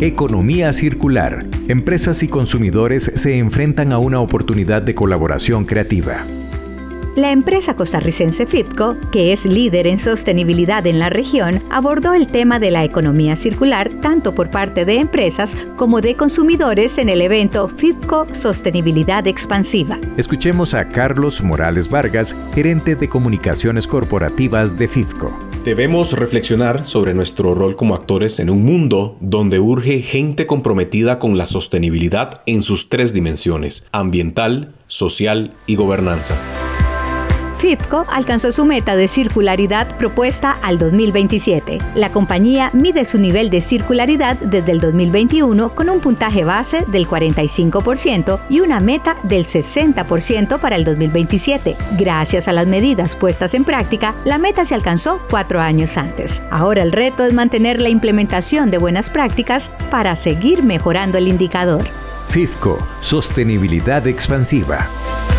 Economía circular. Empresas y consumidores se enfrentan a una oportunidad de colaboración creativa. La empresa costarricense FIPCO, que es líder en sostenibilidad en la región, abordó el tema de la economía circular tanto por parte de empresas como de consumidores en el evento FIPCO Sostenibilidad Expansiva. Escuchemos a Carlos Morales Vargas, gerente de comunicaciones corporativas de FIPCO. Debemos reflexionar sobre nuestro rol como actores en un mundo donde urge gente comprometida con la sostenibilidad en sus 3 dimensiones: ambiental, social y gobernanza. FIPCO alcanzó su meta de circularidad propuesta al 2027. La compañía mide su nivel de circularidad desde el 2021 con un puntaje base del 45% y una meta del 60% para el 2027. Gracias a las medidas puestas en práctica, la meta se alcanzó 4 años antes. Ahora el reto es mantener la implementación de buenas prácticas para seguir mejorando el indicador. FIPCO, Sostenibilidad Expansiva.